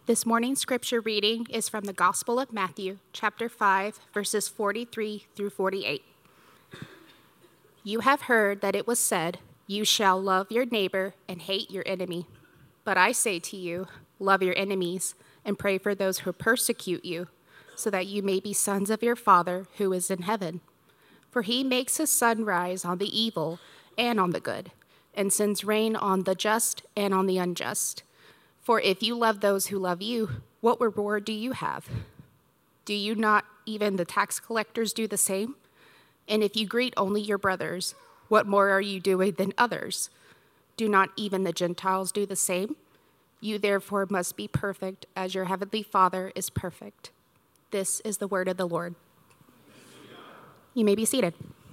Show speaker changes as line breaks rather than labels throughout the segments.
This morning's scripture reading is from the Gospel of Matthew, chapter 5, verses 43 through 48. You have heard that it was said, "You shall love your neighbor and hate your enemy." But I say to you, love your enemies and pray for those who persecute you, so that you may be sons of your Father who is in heaven. For he makes his sun rise on the evil and on the good, and sends rain on the just and on the unjust. For if you love those who love you, what reward do you have? Do you not even the tax collectors do the same? And if you greet only your brothers, what more are you doing than others? Do not even the Gentiles do the same? You therefore must be perfect as your heavenly Father is perfect. This is the word of the Lord. You may be seated.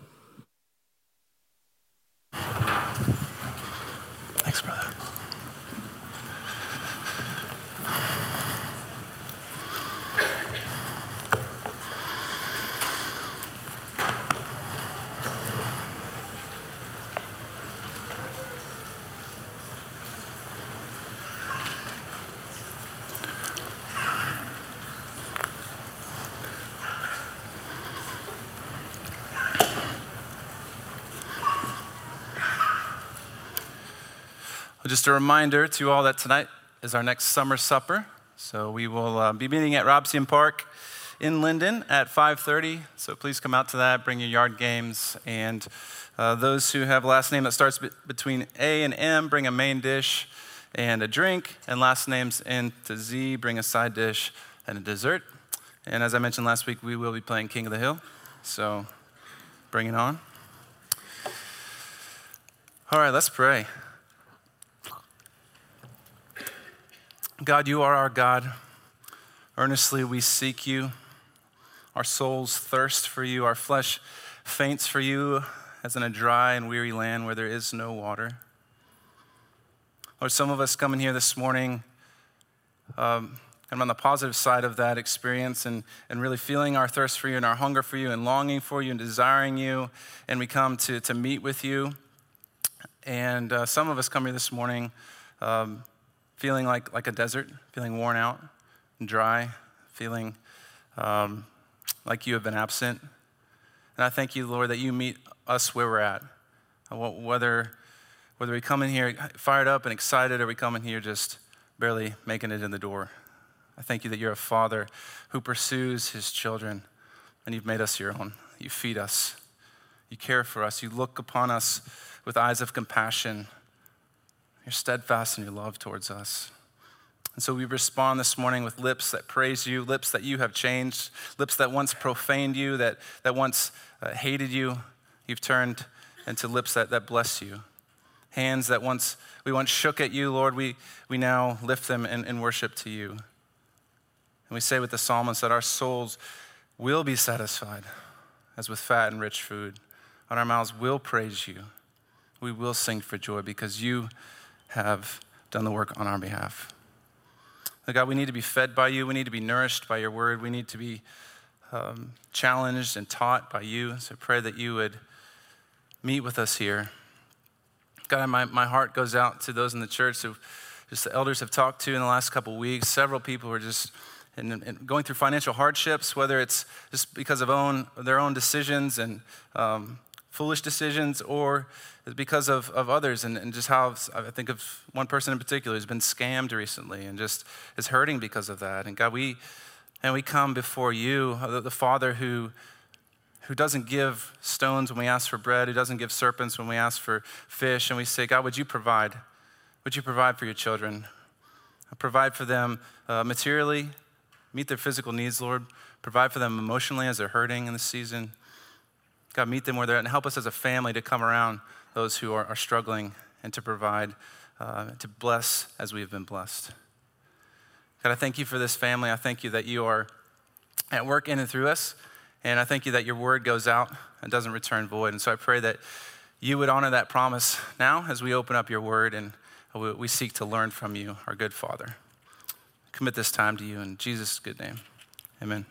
Thanks, brother. Just a reminder to all that tonight is our next summer supper. So we will be meeting at Robson Park in Linden at 5:30. So please come out to that, bring your yard games. And those who have a last name that starts between A and M, bring a main dish and a drink. And last names N to Z, bring a side dish and a dessert. And as I mentioned last week, we will be playing King of the Hill. So bring it on. All right, let's pray. God, you are our God. Earnestly we seek you. Our souls thirst for you. Our flesh faints for you as in a dry and weary land where there is no water. Lord, some of us coming here this morning, I'm on the positive side of that experience and really feeling our thirst for you and our hunger for you and longing for you and desiring you. And we come to meet with you. And some of us come here this morning feeling like a desert, feeling worn out and dry, feeling like you have been absent. And I thank you, Lord, that you meet us where we're at. Whether we come in here fired up and excited or we come in here just barely making it in the door. I thank you that you're a father who pursues his children and you've made us your own. You feed us. You care for us. You look upon us with eyes of compassion. You're steadfast in your love towards us. And so we respond this morning with lips that praise you, lips that you have changed, lips that once profaned you, that once hated you. You've turned into lips that bless you. Hands that we once shook at you, Lord, we now lift them in worship to you. And we say with the psalmist that our souls will be satisfied as with fat and rich food. And our mouths will praise you. We will sing for joy because you have done the work on our behalf. God, we need to be fed by you. We need to be nourished by your word. We need to be challenged and taught by you. So I pray that you would meet with us here. God, my heart goes out to those in the church who just the elders have talked to in the last couple of weeks. Several people who are just going through financial hardships, whether it's just because of their own decisions and foolish decisions, or because of others, and just how I think of one person in particular who's been scammed recently and just is hurting because of that. And God, we come before you, the Father who doesn't give stones when we ask for bread, who doesn't give serpents when we ask for fish, and we say, God, would you provide? Would you provide for your children? Provide for them materially, meet their physical needs, Lord. Provide for them emotionally as they're hurting in this season. God, meet them where they're at and help us as a family to come around those who are struggling and to provide, to bless as we have been blessed. God, I thank you for this family. I thank you that you are at work in and through us. And I thank you that your word goes out and doesn't return void. And so I pray that you would honor that promise now as we open up your word and we seek to learn from you, our good Father. Commit this time to you in Jesus' good name. Amen.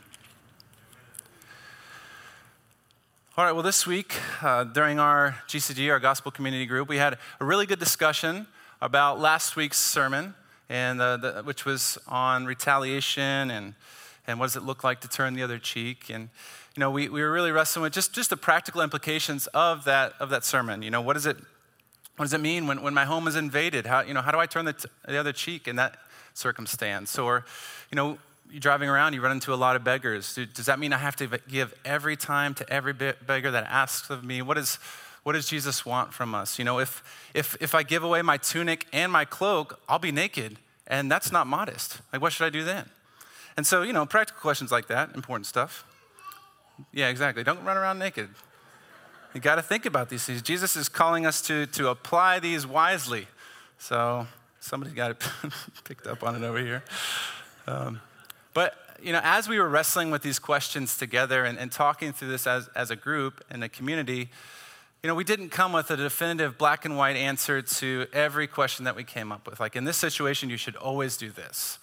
All right, well, this week during our GCG, our Gospel Community Group, we had a really good discussion about last week's sermon and which was on retaliation and what does it look like to turn the other cheek. And we were really wrestling with just the practical implications of that sermon. What does it mean when my home is invaded? How do I turn the other cheek in that circumstance? Or you're driving around, you run into a lot of beggars. Does that mean I have to give every time to every beggar that asks of me? What does Jesus want from us? If I give away my tunic and my cloak, I'll be naked, and that's not modest. Like, what should I do then? And so, practical questions like that, important stuff. Yeah, exactly. Don't run around naked. You got to think about these things. Jesus is calling us to apply these wisely. So somebody got it picked up on it over here. But as we were wrestling with these questions together and talking through this as a group and a community, we didn't come with a definitive black and white answer to every question that we came up with. Like, in this situation, you should always do this.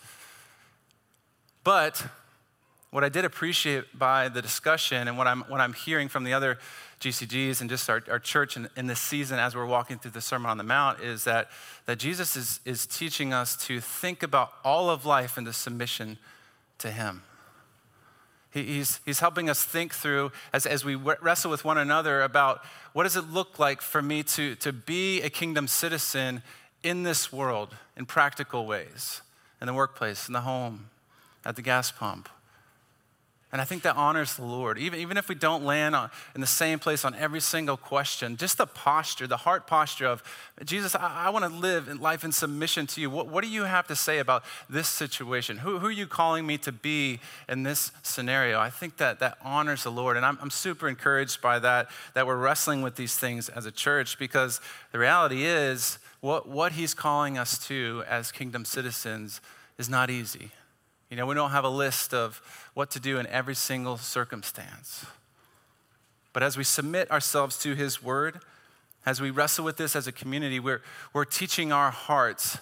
But what I did appreciate by the discussion and what I'm hearing from the other GCGs and just our church in this season as we're walking through the Sermon on the Mount is that Jesus is teaching us to think about all of life into submission to him. He's helping us think through as we wrestle with one another about what does it look like for me to be a kingdom citizen in this world in practical ways, in the workplace, in the home, at the gas pump. And I think that honors the Lord. Even if we don't land in the same place on every single question, just the posture, the heart posture of, Jesus, I want to live in life in submission to you. What do you have to say about this situation? Who are you calling me to be in this scenario? I think that honors the Lord. And I'm super encouraged by that we're wrestling with these things as a church, because the reality is what he's calling us to as kingdom citizens is not easy. We don't have a list of what to do in every single circumstance. But as we submit ourselves to his word, as we wrestle with this as a community, we're teaching our hearts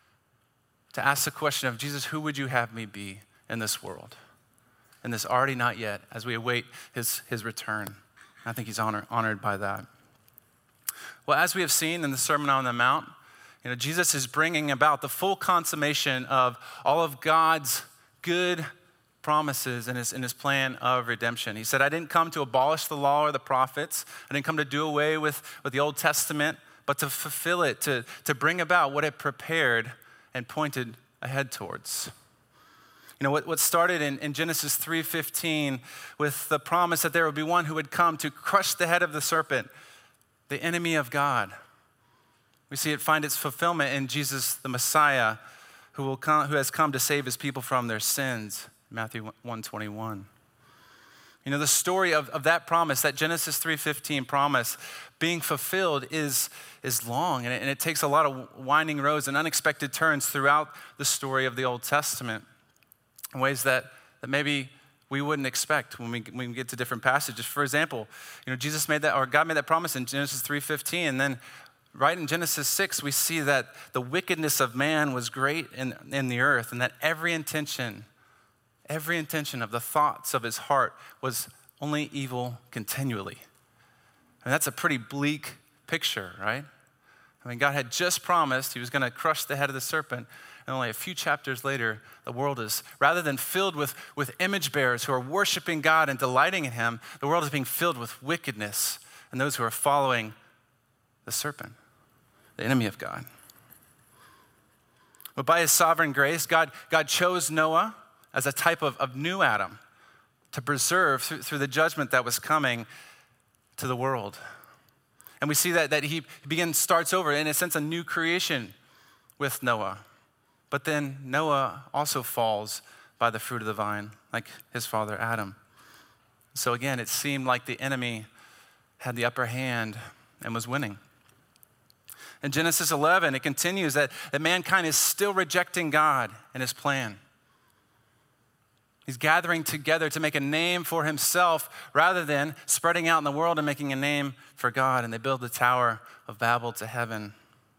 to ask the question of, Jesus, who would you have me be in this world? In this already not yet, as we await his return. I think he's honored by that. Well, as we have seen in the Sermon on the Mount, Jesus is bringing about the full consummation of all of God's good promises in his plan of redemption. He said, I didn't come to abolish the law or the prophets. I didn't come to do away with the Old Testament, but to fulfill it, to bring about what it prepared and pointed ahead towards. What started in Genesis 3:15 with the promise that there would be one who would come to crush the head of the serpent, the enemy of God. We see it find its fulfillment in Jesus, the Messiah, who has come to save his people from their sins, Matthew 1:21. The story of that promise, that Genesis 3:15 promise being fulfilled is long, and it takes a lot of winding roads and unexpected turns throughout the story of the Old Testament in ways that maybe we wouldn't expect when we get to different passages. For example, God made that promise in Genesis 3:15, and then right in Genesis 6, we see that the wickedness of man was great in the earth, and that every intention of the thoughts of his heart was only evil continually. That's a pretty bleak picture, right? God had just promised he was going to crush the head of the serpent, and only a few chapters later, the world is, rather than filled with image bearers who are worshiping God and delighting in him, the world is being filled with wickedness and those who are following the serpent, the enemy of God. But by his sovereign grace, God chose Noah as a type of new Adam to preserve through the judgment that was coming to the world. And we see that he starts over, in a sense, a new creation with Noah. But then Noah also falls by the fruit of the vine, like his father Adam. So again, it seemed like the enemy had the upper hand and was winning. In Genesis 11, it continues that mankind is still rejecting God and his plan. He's gathering together to make a name for himself rather than spreading out in the world and making a name for God. And they build the Tower of Babel to heaven.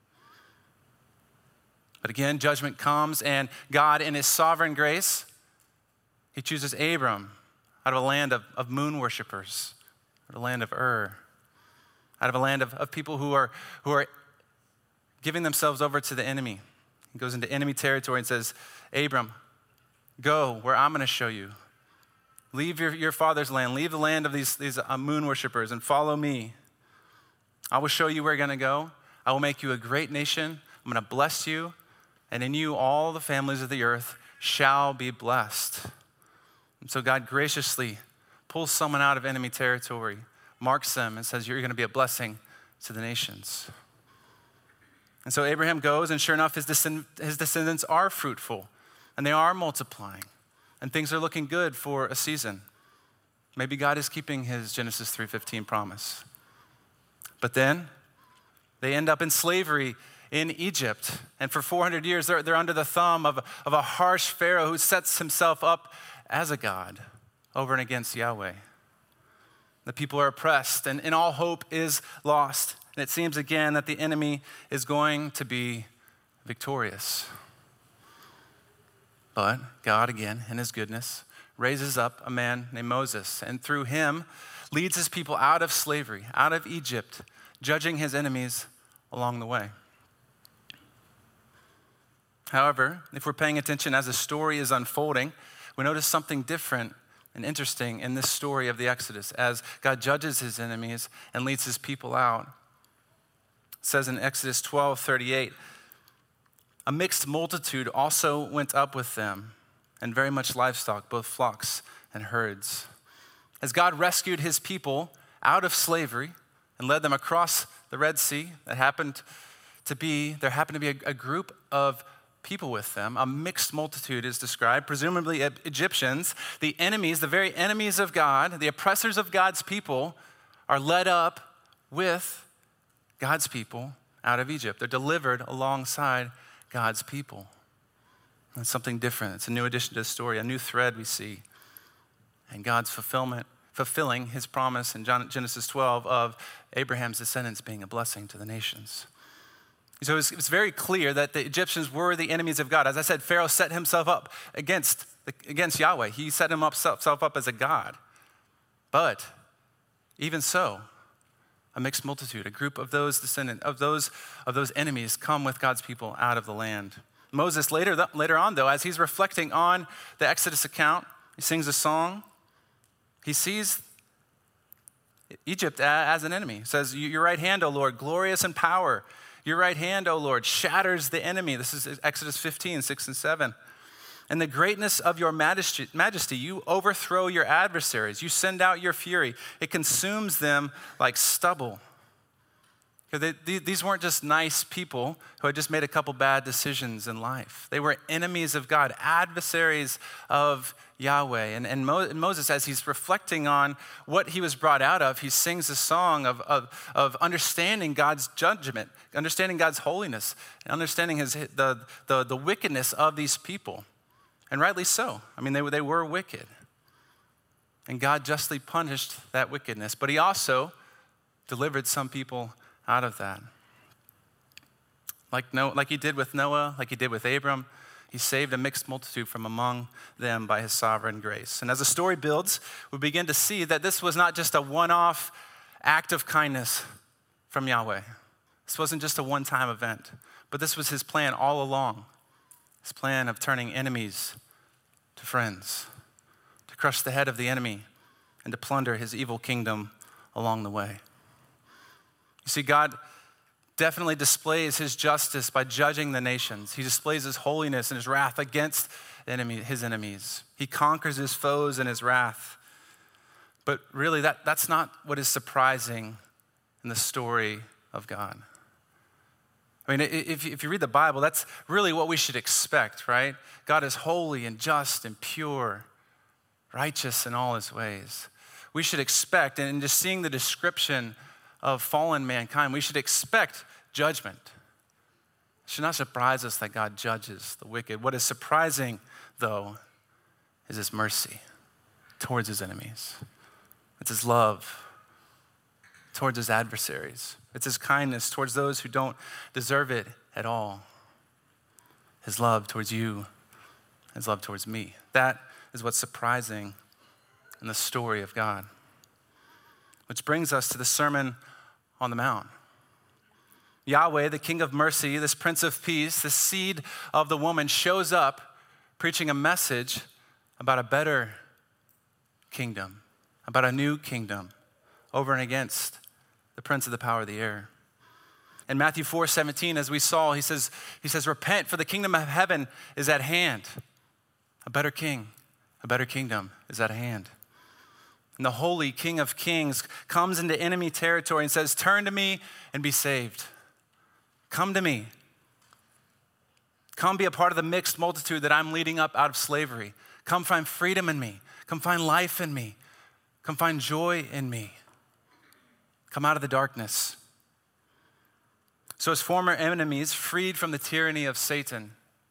But again, judgment comes, and God, in his sovereign grace, he chooses Abram out of a land of moon worshipers, out of a land of Ur, out of a land of people who are giving themselves over to the enemy. He goes into enemy territory and says, Abram, go where I'm going to show you. Leave your father's land. Leave the land of these moon worshipers and follow me. I will show you where you're going to go. I will make you a great nation. I'm going to bless you. And in you, all the families of the earth shall be blessed. And so God graciously pulls someone out of enemy territory, marks them, and says, you're going to be a blessing to the nations. And so Abraham goes, and sure enough, his descendants are fruitful, and they are multiplying, and things are looking good for a season. Maybe God is keeping his Genesis 3:15 promise. But then they end up in slavery in Egypt, and for 400 years, they're under the thumb of a harsh Pharaoh who sets himself up as a god over and against Yahweh. The people are oppressed, and all hope is lost. And it seems again that the enemy is going to be victorious. But God, again, in his goodness, raises up a man named Moses, and through him leads his people out of slavery, out of Egypt, judging his enemies along the way. However, if we're paying attention as the story is unfolding, we notice something different and interesting in this story of the Exodus as God judges his enemies and leads his people out. It says in Exodus 12:38, a mixed multitude also went up with them, and very much livestock, both flocks and herds. As God rescued his people out of slavery and led them across the Red Sea, there happened to be a group of people with them. A mixed multitude is described, presumably Egyptians. The enemies, the very enemies of God, the oppressors of God's people, are led up with God's people out of Egypt. They're delivered alongside God's people. It's something different. It's a new addition to the story, a new thread we see. And God's fulfilling his promise in Genesis 12 of Abraham's descendants being a blessing to the nations. So it's very clear that the Egyptians were the enemies of God. As I said, Pharaoh set himself up against Yahweh. He set himself up as a god. But even so, a mixed multitude, a group of those descendants, of those enemies come with God's people out of the land. Moses later on, though, as he's reflecting on the Exodus account, he sings a song. He sees Egypt as an enemy. He says, your right hand, O Lord, glorious in power. Your right hand, O Lord, shatters the enemy. This is Exodus 15:6-7. And the greatness of your majesty, you overthrow your adversaries. You send out your fury. It consumes them like stubble. These weren't just nice people who had just made a couple bad decisions in life. They were enemies of God, adversaries of Yahweh. And Moses, as he's reflecting on what he was brought out of, he sings a song of understanding God's judgment, understanding God's holiness, and understanding the wickedness of these people. And rightly so. I mean, they were wicked. And God justly punished that wickedness. But he also delivered some people out of that. Like he did with Noah, like he did with Abram, he saved a mixed multitude from among them by his sovereign grace. And as the story builds, we begin to see that this was not just a one-off act of kindness from Yahweh. This wasn't just a one-time event, but this was his plan all along. His plan of turning enemies to friends, to crush the head of the enemy, and to plunder his evil kingdom along the way. You see, God definitely displays his justice by judging the nations. He displays his holiness and his wrath against his enemies. He conquers his foes in his wrath. But really, that's not what is surprising in the story of God. I mean, if you read the Bible, that's really what we should expect, right? God is holy and just and pure, righteous in all his ways. We should expect, and just seeing the description of fallen mankind, we should expect judgment. It should not surprise us that God judges the wicked. What is surprising, though, is his mercy towards his enemies. It's his love towards his adversaries. It's his kindness towards those who don't deserve it at all. His love towards you, his love towards me. That is what's surprising in the story of God. Which brings us to the Sermon on the Mount. Yahweh, the King of mercy, this Prince of peace, the seed of the woman, shows up preaching a message about a better kingdom, about a new kingdom over and against the prince of the power of the air. In Matthew 4:17, as we saw, he says, repent, for the kingdom of heaven is at hand. A better king, a better kingdom is at hand. And the holy King of kings comes into enemy territory and says, turn to me and be saved. Come to me. Come be a part of the mixed multitude that I'm leading up out of slavery. Come find freedom in me. Come find life in me. Come find joy in me. Come out of the darkness. So his former enemies, freed from the tyranny of Satan,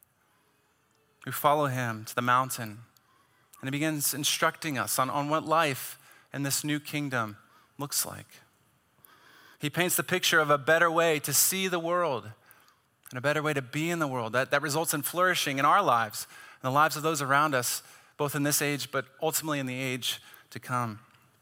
who follow him to the mountain, and he begins instructing us on what life in this new kingdom looks like. He paints the picture of a better way to see the world and a better way to be in the world that results in flourishing in our lives and the lives of those around us, both in this age, but ultimately in the age to come.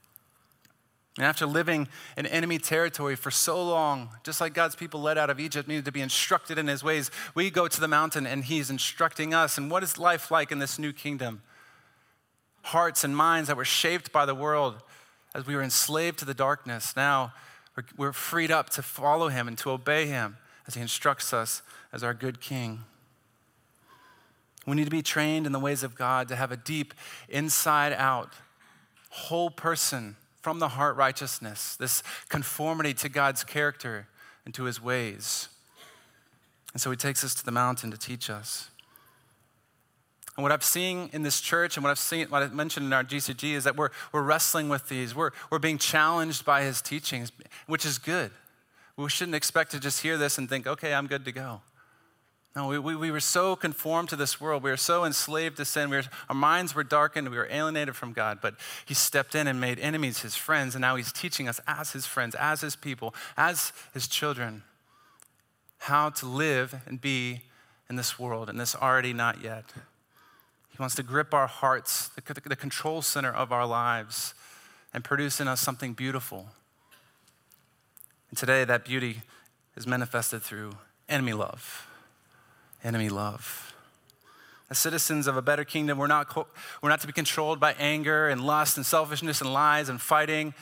And after living in enemy territory for so long, just like God's people led out of Egypt needed to be instructed in his ways, we go to the mountain and he's instructing us. And what is life like in this new kingdom? Hearts and minds that were shaped by the world as we were enslaved to the darkness. Now we're freed up to follow him and to obey him as he instructs us as our good king. We need to be trained in the ways of God to have a deep, inside out, whole person from the heart righteousness, this conformity to God's character and to his ways. And so he takes us to the mountain to teach us. And what I've seen in this church and what I mentioned in our GCG is that we're wrestling with these. We're being challenged by his teachings, which is good. We shouldn't expect to just hear this and think, okay, I'm good to go. No, we were so conformed to this world. We were so enslaved to sin. Our minds were darkened. We were alienated from God. But he stepped in and made enemies his friends. And now he's teaching us as his friends, as his people, as his children, how to live and be in this world, in this already not yet. He wants to grip our hearts, the control center of our lives, and produce in us something beautiful. And today that beauty is manifested through enemy love. Enemy love. As citizens of a better kingdom, we're not to be controlled by anger and lust and selfishness and lies and fighting.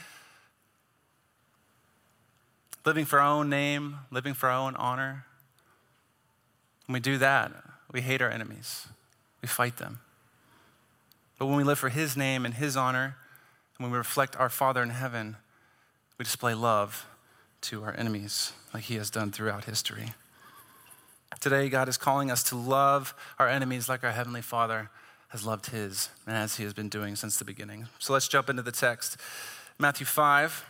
Living for our own name, living for our own honor. When we do that, we hate our enemies. We fight them. But when we live for his name and his honor, and when we reflect our Father in heaven, we display love to our enemies like he has done throughout history. Today, God is calling us to love our enemies like our Heavenly Father has loved his, and as he has been doing since the beginning. So let's jump into the text. Matthew 5,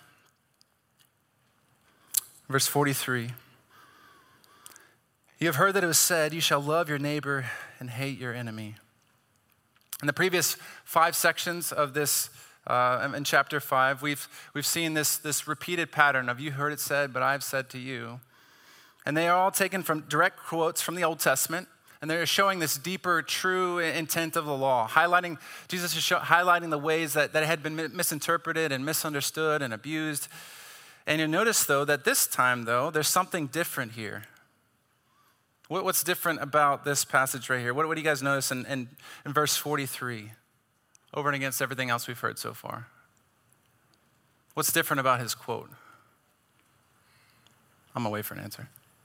verse 43. You have heard that it was said, you shall love your neighbor and hate your enemy. In the previous 5 sections of this, in chapter 5, we've seen this repeated pattern of you heard it said, but I've said to you. And they are all taken from direct quotes from the Old Testament, and they're showing this deeper, true intent of the law. Jesus is highlighting the ways that had been misinterpreted and misunderstood and abused. And you'll notice, though, that this time, though, there's something different here. What's different about this passage right here? What do you guys notice in verse 43, over and against everything else we've heard so far? What's different about his quote? I'm gonna wait for an answer.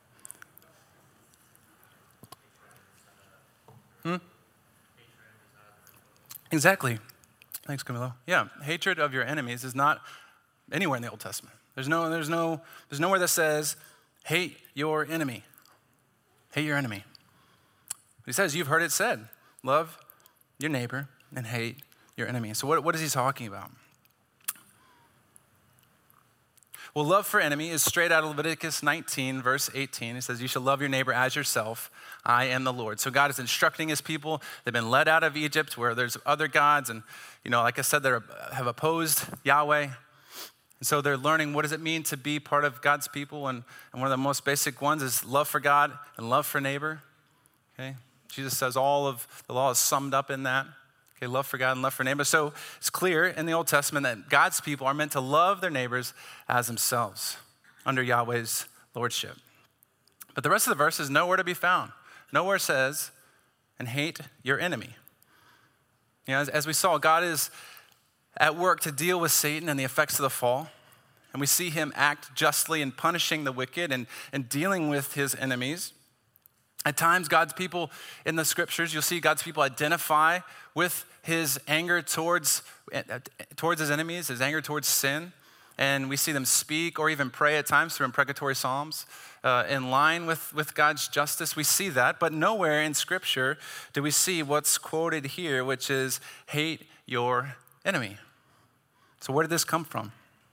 Exactly. Thanks, Camilo. Yeah, hatred of your enemies is not anywhere in the Old Testament. There's nowhere that says, hate your enemy. Hate your enemy. He says, you've heard it said, love your neighbor and hate your enemy. So what is he talking about? Well, love for enemy is straight out of Leviticus 19, verse 18. It says, you shall love your neighbor as yourself. I am the Lord. So God is instructing his people. They've been led out of Egypt where there's other gods. And, like I said, they have opposed Yahweh. And so they're learning what does it mean to be part of God's people. And one of the most basic ones is love for God and love for neighbor. Okay? Jesus says all of the law is summed up in that. Okay, love for God and love for neighbor. So it's clear in the Old Testament that God's people are meant to love their neighbors as themselves under Yahweh's lordship. But the rest of the verse is nowhere to be found. Nowhere says, and hate your enemy. As we saw, God is at work to deal with Satan and the effects of the fall. And we see him act justly in punishing the wicked and dealing with his enemies. At times, God's people in the scriptures, you'll see God's people identify with his anger towards his enemies, his anger towards sin. And we see them speak or even pray at times through imprecatory psalms in line with God's justice. We see that, but nowhere in Scripture do we see what's quoted here, which is hate your enemy. So where did this come from?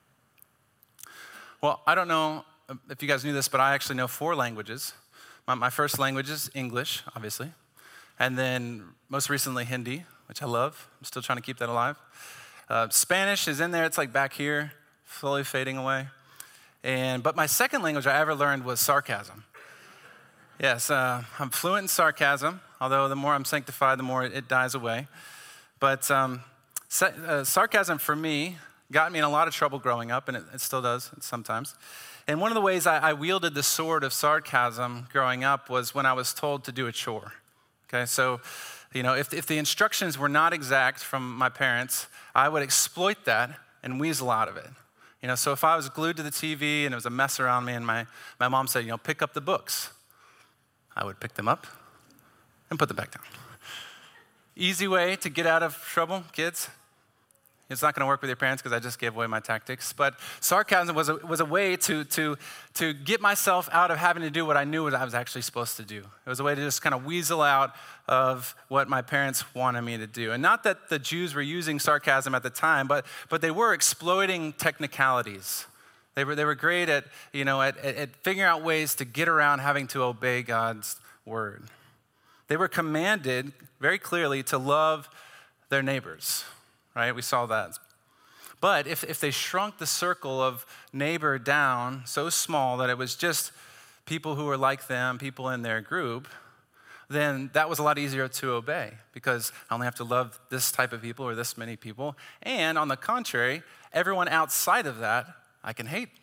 Well, I don't know if you guys knew this, but I actually know 4 languages. My first language is English, obviously, and then most recently Hindi, which I love. I'm still trying to keep that alive. Spanish is in there. It's like back here, slowly fading away. But my second language I ever learned was sarcasm. Yes, I'm fluent in sarcasm, although the more I'm sanctified, the more it dies away. But sarcasm for me got me in a lot of trouble growing up, and it still does sometimes. And one of the ways I wielded the sword of sarcasm growing up was when I was told to do a chore. Okay, so if the instructions were not exact from my parents, I would exploit that and weasel out of it. So if I was glued to the TV and it was a mess around me and my mom said, pick up the books, I would pick them up and put them back down. Easy way to get out of trouble, kids. It's not going to work with your parents because I just gave away my tactics. But sarcasm was a way to get myself out of having to do what I knew I was actually supposed to do. It was a way to just kind of weasel out of what my parents wanted me to do. And not that the Jews were using sarcasm at the time, but they were exploiting technicalities. They were great at figuring out ways to get around having to obey God's word. They were commanded very clearly to love their neighbors. Right, we saw that. But if they shrunk the circle of neighbor down so small that it was just people who were like them, people in their group, then that was a lot easier to obey because I only have to love this type of people or this many people. And on the contrary, everyone outside of that, I can hate.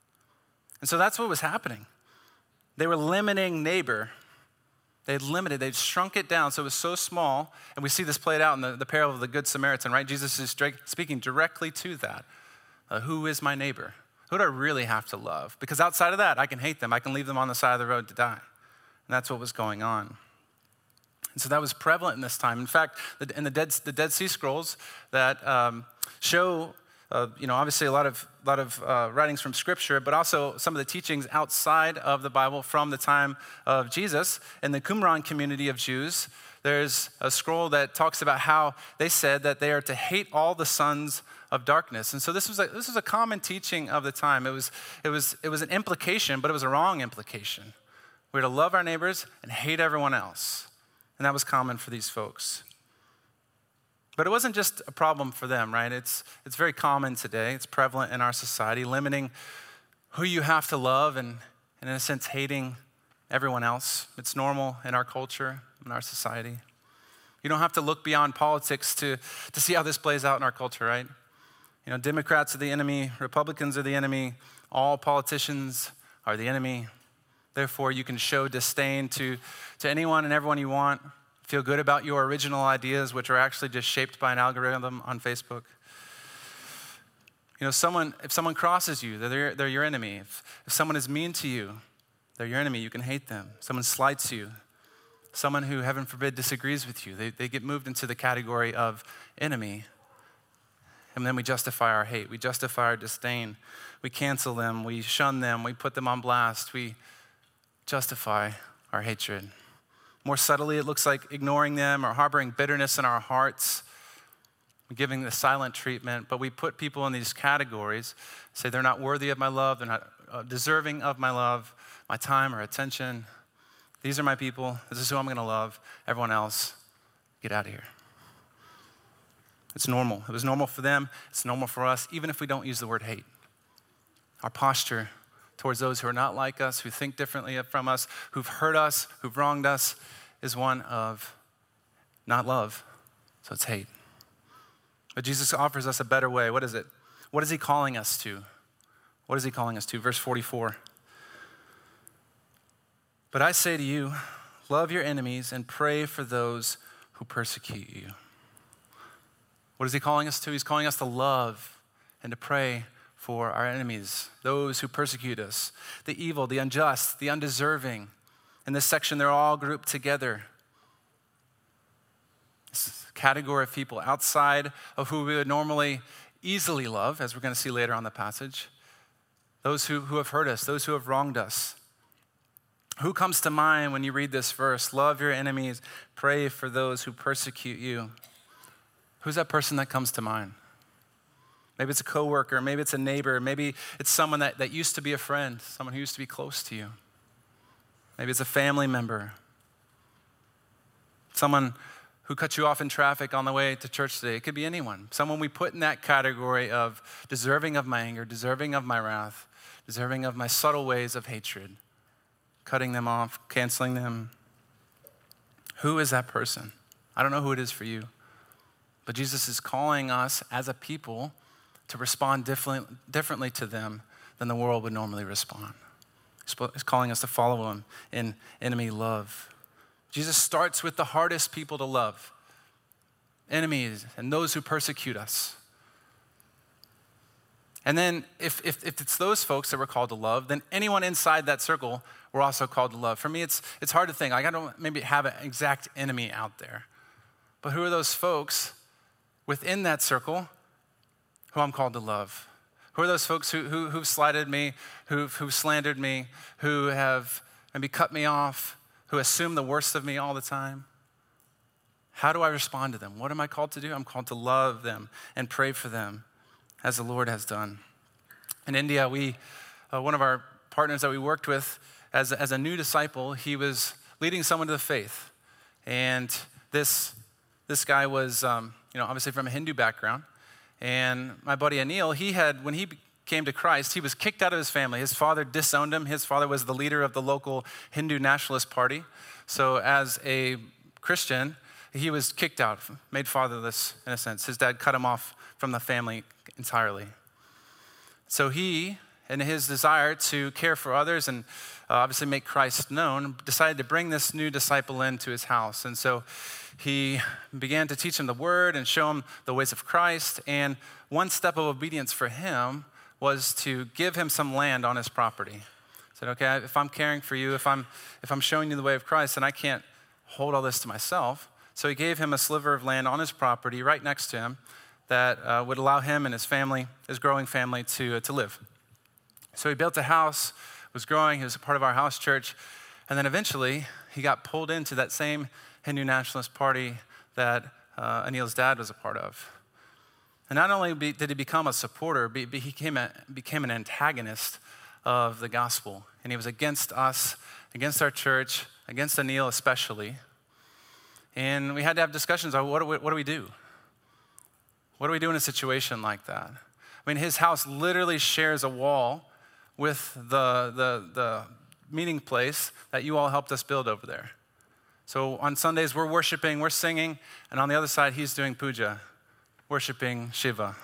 And so that's what was happening. They were limiting neighbor. They'd shrunk it down so it was so small, and we see this played out in the parable of the Good Samaritan, right? Jesus is speaking directly to that. Who is my neighbor? Who do I really have to love? Because outside of that, I can hate them. I can leave them on the side of the road to die. And that's what was going on. And so that was prevalent in this time. In fact, in the Dead Sea Scrolls that show obviously a lot of writings from Scripture, but also some of the teachings outside of the Bible from the time of Jesus. In the Qumran community of Jews, there's a scroll that talks about how they said that they are to hate all the sons of darkness. And so this was a common teaching of the time. It was an implication, but it was a wrong implication. We're to love our neighbors and hate everyone else. And that was common for these folks. But it wasn't just a problem for them, right? It's very common today. It's prevalent in our society, limiting who you have to love and in a sense, hating everyone else. It's normal in our culture, in our society. You don't have to look beyond politics to see how this plays out in our culture, right? Democrats are the enemy, Republicans are the enemy, all politicians are the enemy. Therefore, you can show disdain to anyone and everyone you want. Feel good about your original ideas, which are actually just shaped by an algorithm on Facebook. If someone crosses you, they're your enemy. If someone is mean to you, they're your enemy. You can hate them. Someone slights you. Someone who, heaven forbid, disagrees with you. They get moved into the category of enemy. And then we justify our hate. We justify our disdain. We cancel them. We shun them. We put them on blast. We justify our hatred. More subtly, it looks like ignoring them or harboring bitterness in our hearts, giving the silent treatment. But we put people in these categories, say they're not worthy of my love, they're not deserving of my love, my time or attention. These are my people. This is who I'm going to love. Everyone else, get out of here. It's normal. It was normal for them. It's normal for us, even if we don't use the word hate. Our posture towards those who are not like us, who think differently from us, who've hurt us, who've wronged us, is one of not love, so it's hate. But Jesus offers us a better way. What is it? What is he calling us to? What is he calling us to? Verse 44. But I say to you, love your enemies and pray for those who persecute you. What is he calling us to? He's calling us to love and to pray for our enemies, those who persecute us, the evil, the unjust, the undeserving. In this section, they're all grouped together. This category of people outside of who we would normally easily love, as we're going to see later on the passage. Those who have hurt us, those who have wronged us. Who comes to mind when you read this verse? Love your enemies, pray for those who persecute you. Who's that person that comes to mind? Maybe it's a coworker, maybe it's a neighbor, maybe it's someone that used to be a friend, someone who used to be close to you. Maybe it's a family member, someone who cut you off in traffic on the way to church today. It could be anyone, someone we put in that category of deserving of my anger, deserving of my wrath, deserving of my subtle ways of hatred, cutting them off, canceling them. Who is that person? I don't know who it is for you, but Jesus is calling us as a people to respond differently to them than the world would normally respond. He's calling us to follow him in enemy love. Jesus starts with the hardest people to love, enemies and those who persecute us. And then if it's those folks that we're called to love, then anyone inside that circle we're also called to love. For me, it's hard to think. Like, I don't maybe have an exact enemy out there. But who are those folks within that circle who I'm called to love? Who are those folks who've slighted me, who've slandered me, who have maybe cut me off, who assume the worst of me all the time? How do I respond to them? What am I called to do? I'm called to love them and pray for them as the Lord has done. In India, one of our partners that we worked with as a new disciple, he was leading someone to the faith. And this guy was obviously from a Hindu background. And my buddy Anil, when he came to Christ, he was kicked out of his family. His father disowned him. His father was the leader of the local Hindu nationalist party. So as a Christian, he was kicked out, made fatherless in a sense. His dad cut him off from the family entirely. So he, in his desire to care for others and obviously make Christ known, decided to bring this new disciple into his house. And so he began to teach him the word and show him the ways of Christ. And one step of obedience for him was to give him some land on his property. He said, okay, if I'm caring for you, if I'm showing you the way of Christ, then I can't hold all this to myself. So he gave him a sliver of land on his property right next to him that would allow him and his family, his growing family, to live. So he built a house, was growing, he was a part of our house church, and then eventually he got pulled into that same Hindu nationalist party that Anil's dad was a part of. And not only did he become a supporter, but he became an antagonist of the gospel. And he was against us, against our church, against Anil especially. And we had to have discussions on what do we do? What do we do in a situation like that? I mean, his house literally shares a wall with the meeting place that you all helped us build over there. So on Sundays, we're worshiping, we're singing, and on the other side, he's doing puja, worshiping Shiva.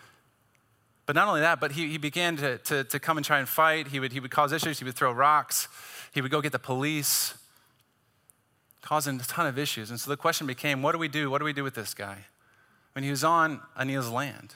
But not only that, but he began to come and try and fight. He would cause issues. He would throw rocks. He would go get the police, causing a ton of issues. And so the question became, what do we do? What do we do with this guy? When he was on Anil's land.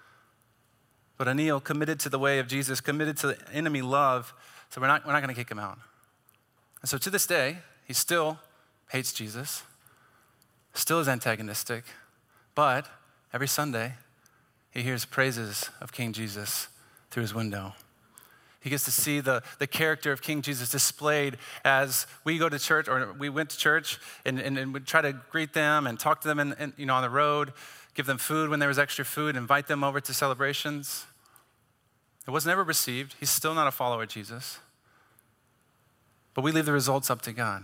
But Anil, committed to the way of Jesus, committed to enemy love, so we're not going to kick him out. And so to this day, he still hates Jesus, still is antagonistic, but every Sunday, he hears praises of King Jesus through his window. He gets to see the character of King Jesus displayed as we go to church, or we went to church, and we'd try to greet them and talk to them on the road, give them food when there was extra food, invite them over to celebrations. It was never received. He's still not a follower of Jesus. But we leave the results up to God.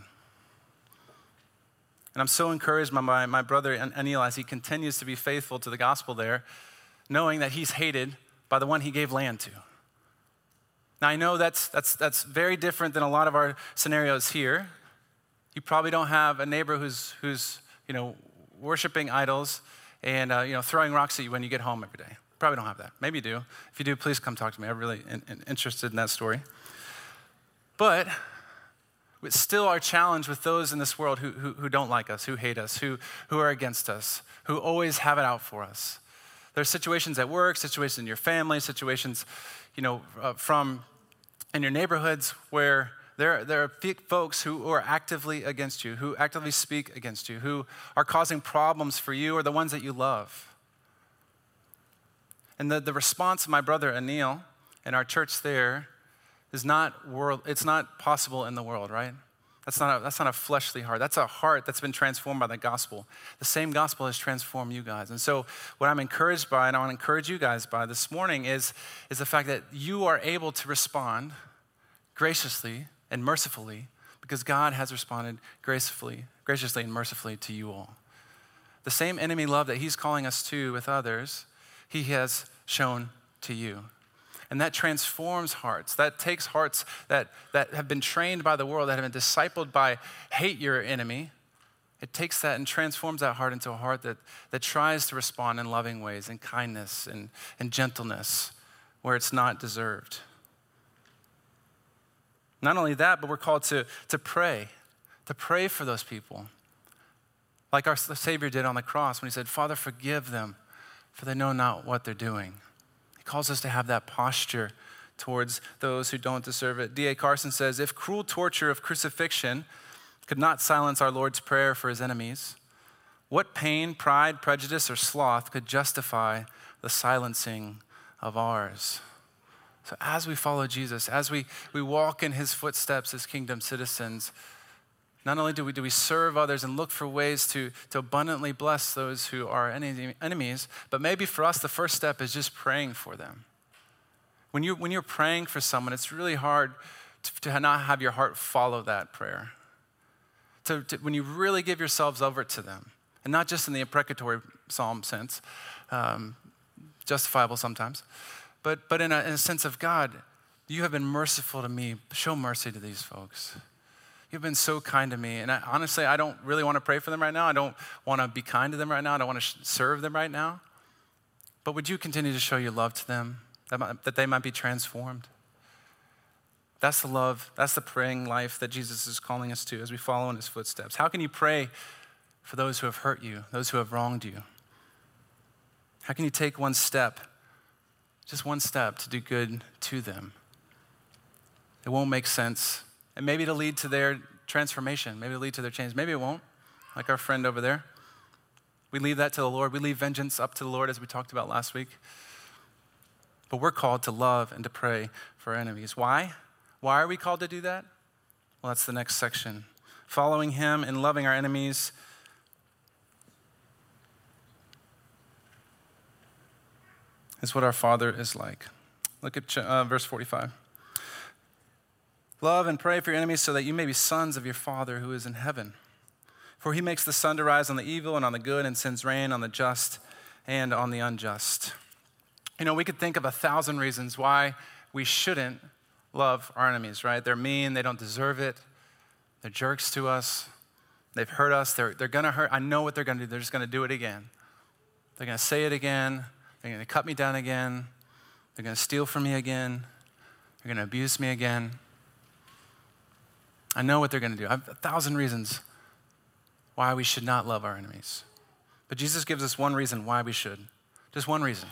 And I'm so encouraged by my brother Anil as he continues to be faithful to the gospel there, knowing that he's hated by the one he gave land to. Now, I know that's very different than a lot of our scenarios here. You probably don't have a neighbor who's worshiping idols and throwing rocks at you when you get home every day. Probably don't have that. Maybe you do. If you do, please come talk to me. I'm really interested in that story. But we still are challenged with those in this world who don't like us, who hate us, who are against us, who always have it out for us. There are situations at work, situations in your family, situations, from in your neighborhoods where there are folks who are actively against you, who actively speak against you, who are causing problems for you or the ones that you love. And the response of my brother Anil and our church there is it's not possible in the world, right? That's not a fleshly heart. That's a heart that's been transformed by the gospel. The same gospel has transformed you guys. And so what I'm encouraged by, and I want to encourage you guys by this morning, is the fact that you are able to respond graciously and mercifully because God has responded graciously and mercifully to you all. The same enemy love that he's calling us to with others, he has shown to you. And that transforms hearts. That takes hearts that have been trained by the world, that have been discipled by hate your enemy. It takes that and transforms that heart into a heart that tries to respond in loving ways, in kindness and gentleness, where it's not deserved. Not only that, but we're called to pray for those people. Like our Savior did on the cross when he said, Father, forgive them, for they know not what they're doing. He calls us to have that posture towards those who don't deserve it. D.A. Carson says, if cruel torture of crucifixion could not silence our Lord's prayer for his enemies, what pain, pride, prejudice, or sloth could justify the silencing of ours? So as we follow Jesus, as we walk in his footsteps as kingdom citizens, not only do we serve others and look for ways to abundantly bless those who are enemies, but maybe for us the first step is just praying for them. When you're praying for someone, it's really hard to not have your heart follow that prayer. When you really give yourselves over to them, and not just in the imprecatory psalm sense, justifiable sometimes, but in a sense of God, you have been merciful to me. Show mercy to these folks. You've been so kind to me. And honestly, I don't really want to pray for them right now. I don't want to be kind to them right now. I don't want to serve them right now. But would you continue to show your love to them, that they might be transformed? That's the love, that's the praying life that Jesus is calling us to as we follow in his footsteps. How can you pray for those who have hurt you, those who have wronged you? How can you take one step, just one step, to do good to them? It won't make sense. And maybe it'll lead to their transformation. Maybe it'll lead to their change. Maybe it won't, like our friend over there. We leave that to the Lord. We leave vengeance up to the Lord, as we talked about last week. But we're called to love and to pray for our enemies. Why? Why are we called to do that? Well, that's the next section. Following him and loving our enemies is what our Father is like. Look at verse 45. Love and pray for your enemies so that you may be sons of your Father who is in heaven. For he makes the sun to rise on the evil and on the good and sends rain on the just and on the unjust. We could think of 1,000 reasons why we shouldn't love our enemies, right? They're mean, they don't deserve it, they're jerks to us, they've hurt us, they're gonna hurt. I know what they're gonna do, they're just gonna do it again. They're gonna say it again, they're gonna cut me down again, they're gonna steal from me again, they're gonna abuse me again. I know what they're going to do. I have 1,000 reasons why we should not love our enemies. But Jesus gives us one reason why we should. Just one reason.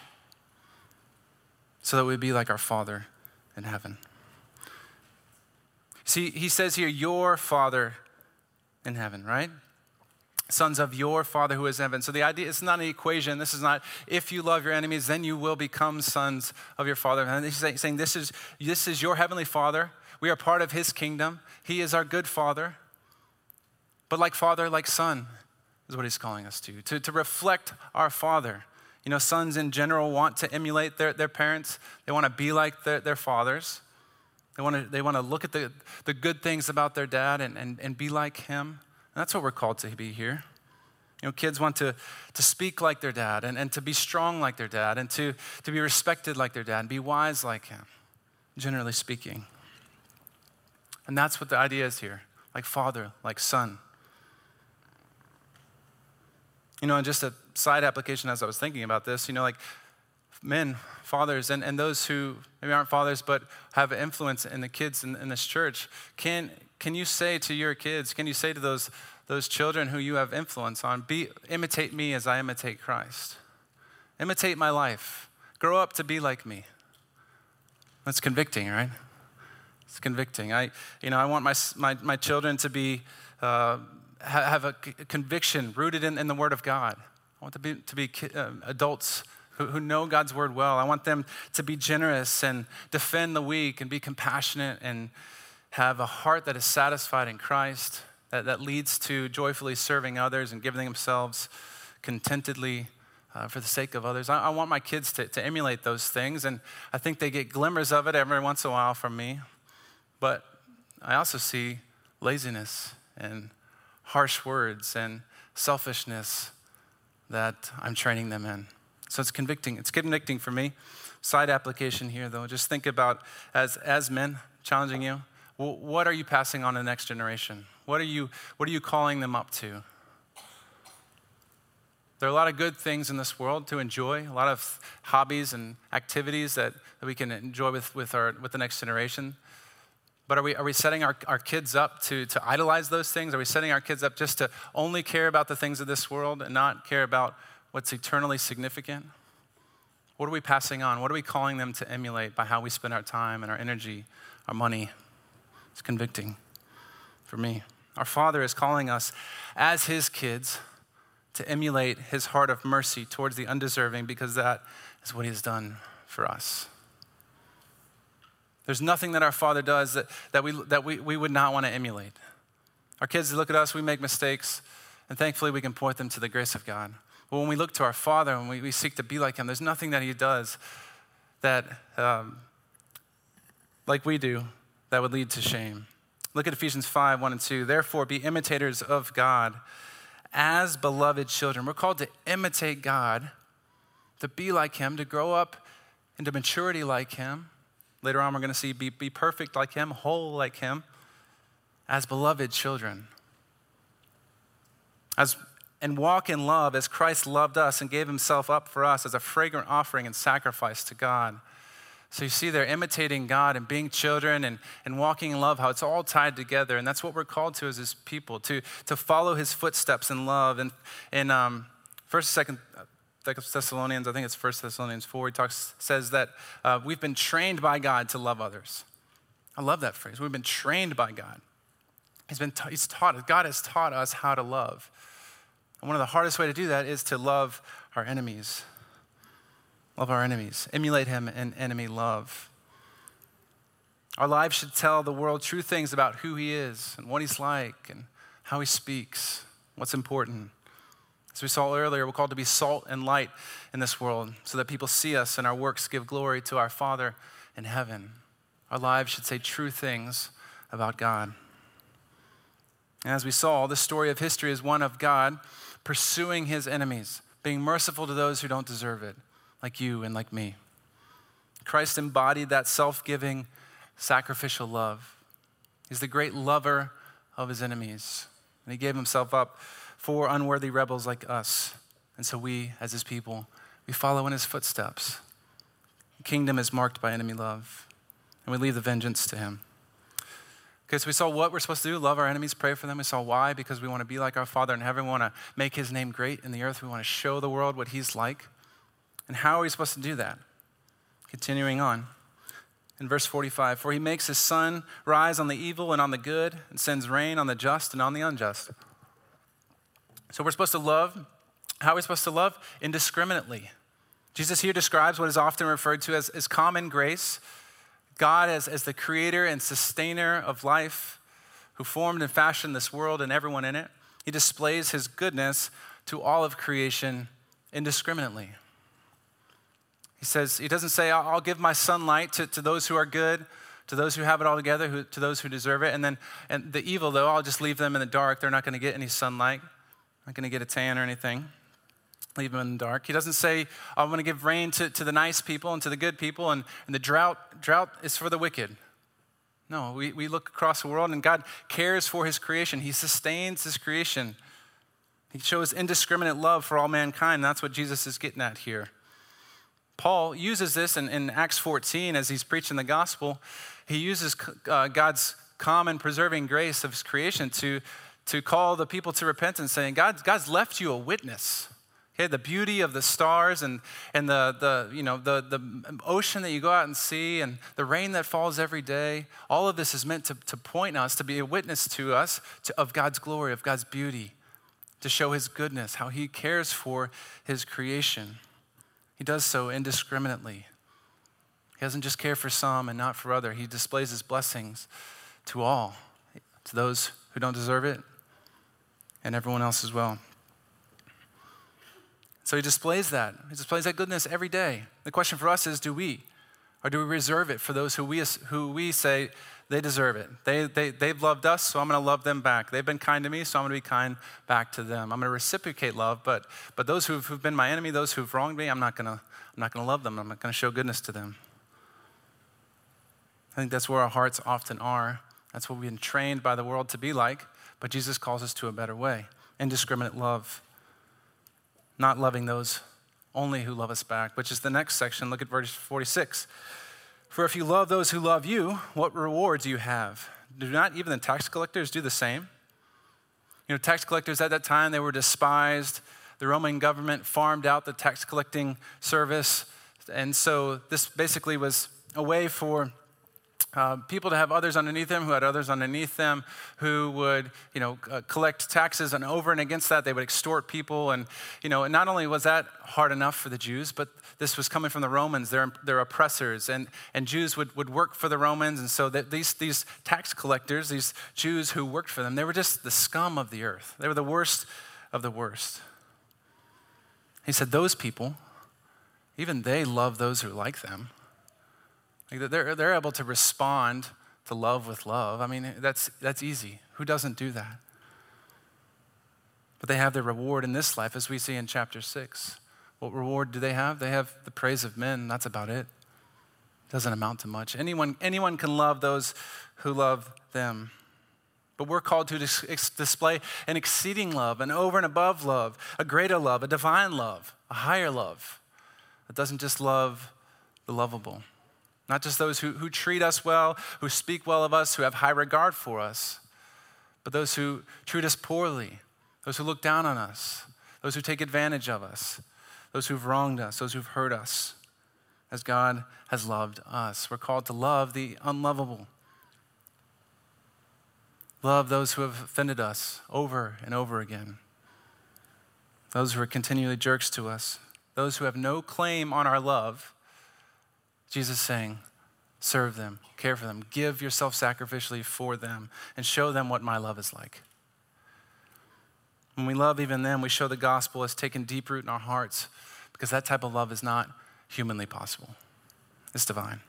So that we'd be like our Father in heaven. See, he says here, your Father in heaven, right? Sons of your Father who is in heaven. So the idea, it's not an equation. This is not, if you love your enemies, then you will become sons of your Father. And he's saying, this is your heavenly Father. We are part of his kingdom. He is our good Father. But like Father, like Son is what he's calling us to reflect our Father. Sons in general want to emulate their parents. They want to be like their fathers. They want to look at the good things about their dad and be like him. And that's what we're called to be here. Kids want to speak like their dad and to be strong like their dad and to be respected like their dad and be wise like him, generally speaking. And that's what the idea is here, like Father, like Son. And just a side application as I was thinking about this, like men, fathers, and those who maybe aren't fathers but have influence in the kids in this church, can you say to your kids, can you say to those children who you have influence on, imitate me as I imitate Christ. Imitate my life. Grow up to be like me. That's convicting, right? It's convicting. I want my children to be have a conviction rooted in the Word of God. I want to be adults who know God's Word well. I want them to be generous and defend the weak and be compassionate and have a heart that is satisfied in Christ, that leads to joyfully serving others and giving themselves contentedly for the sake of others. I want my kids to emulate those things, and I think they get glimmers of it every once in a while from me. But I also see laziness and harsh words and selfishness that I'm training them in. So it's convicting. It's convicting for me. Side application here, though. Just think about, as men, challenging you, what are you passing on to the next generation? What are you calling them up to? There are a lot of good things in this world to enjoy, a lot of hobbies and activities that we can enjoy with the next generation. But are we setting our kids up to idolize those things? Are we setting our kids up just to only care about the things of this world and not care about what's eternally significant? What are we passing on? What are we calling them to emulate by how we spend our time and our energy, our money? It's convicting for me. Our Father is calling us as His kids to emulate His heart of mercy towards the undeserving, because that is what He has done for us. There's nothing that our Father does that we would not want to emulate. Our kids look at us, we make mistakes, and thankfully we can point them to the grace of God. But when we look to our Father and we seek to be like Him, there's nothing that He does that, like we do, that would lead to shame. Look at Ephesians 5, 1 and 2. Therefore, be imitators of God as beloved children. We're called to imitate God, to be like Him, to grow up into maturity like Him. Later on, we're going to see be perfect like Him, whole like Him, as beloved children. And walk in love as Christ loved us and gave Himself up for us as a fragrant offering and sacrifice to God. So you see, they're imitating God and being children and walking in love, how it's all tied together. And that's what we're called to as His people, to follow His footsteps in love. And in 1st, 2nd Thessalonians, I think it's 1 Thessalonians 4, says that we've been trained by God to love others. I love that phrase. We've been trained by God. God has taught us how to love. And one of the hardest ways to do that is to love our enemies. Love our enemies. Emulate Him in enemy love. Our lives should tell the world true things about who He is and what He's like and how He speaks, what's important. As we saw earlier, we're called to be salt and light in this world so that people see us and our works give glory to our Father in heaven. Our lives should say true things about God. And as we saw, the story of history is one of God pursuing His enemies, being merciful to those who don't deserve it, like you and like me. Christ embodied that self-giving, sacrificial love. He's the great lover of His enemies, and He gave Himself up for unworthy rebels like us. And so we, as His people, we follow in His footsteps. The kingdom is marked by enemy love, and we leave the vengeance to Him. Okay, so we saw what we're supposed to do, love our enemies, pray for them. We saw why, because we want to be like our Father in heaven. We want to make His name great in the earth. We want to show the world what He's like. And how are we supposed to do that? Continuing on. In verse 45, for He makes His sun rise on the evil and on the good, and sends rain on the just and on the unjust. So we're supposed to love. How are we supposed to love? Indiscriminately. Jesus here describes what is often referred to as common grace. God as the creator and sustainer of life, who formed and fashioned this world and everyone in it. He displays His goodness to all of creation indiscriminately. He doesn't say, I'll give my sunlight to those who are good, to those who have it all together, to those who deserve it. And the evil, though, I'll just leave them in the dark. They're not going to get any sunlight. Not going to get a tan or anything. Leave them in the dark. He doesn't say, I'm going to give rain to the nice people and to the good people, and the drought is for the wicked. No, we look across the world, and God cares for His creation. He sustains His creation. He shows indiscriminate love for all mankind. That's what Jesus is getting at here. Paul uses this in Acts 14 as he's preaching the gospel. He uses God's calm and preserving grace of his creation to call the people to repentance, saying, God's left you a witness. Okay, the beauty of the stars and the ocean that you go out and see and the rain that falls every day, all of this is meant to point us, to be a witness to us of God's glory, of God's beauty, to show his goodness, how he cares for his creation. He does so indiscriminately. He doesn't just care for some and not for other. He displays his blessings to all, to those who don't deserve it, and everyone else as well. So he displays that. He displays that goodness every day. The question for us is, do we? Or do we reserve it for those who we say they deserve it? They've loved us, so I'm going to love them back. They've been kind to me, so I'm going to be kind back to them. I'm going to reciprocate love, but those who've been my enemy, those who've wronged me, I'm not going to love them. I'm not going to show goodness to them. I think that's where our hearts often are. That's what we've been trained by the world to be like, but Jesus calls us to a better way. Indiscriminate love. Not loving those only who love us back, which is the next section. Look at verse 46. For if you love those who love you, what reward do you have? Do not even the tax collectors do the same? You know, tax collectors at that time, they were despised. The Roman government farmed out the tax collecting service. And so this basically was a way for people to have others underneath them who had others underneath them who would, collect taxes, and over and against that, they would extort people. And, and not only was that hard enough for the Jews, but this was coming from the Romans, their oppressors. And Jews would work for the Romans. And so that these tax collectors, these Jews who worked for them, they were just the scum of the earth. They were the worst of the worst. He said, those people, even they love those who like them. Like they're able to respond to love with love. I mean, that's easy. Who doesn't do that? But they have their reward in this life, as we see in chapter 6. What reward do they have? They have the praise of men. That's about it. It doesn't amount to much. Anyone can love those who love them. But we're called to display an exceeding love, an over and above love, a greater love, a divine love, a higher love that doesn't just love the lovable. Not just those who treat us well, who speak well of us, who have high regard for us, but those who treat us poorly, those who look down on us, those who take advantage of us, those who've wronged us, those who've hurt us, as God has loved us. We're called to love the unlovable. Love those who have offended us over and over again. Those who are continually jerks to us. Those who have no claim on our love. Jesus is saying, serve them, care for them, give yourself sacrificially for them, and show them what my love is like. When we love even them, we show the gospel has taken deep root in our hearts, because that type of love is not humanly possible. It's divine.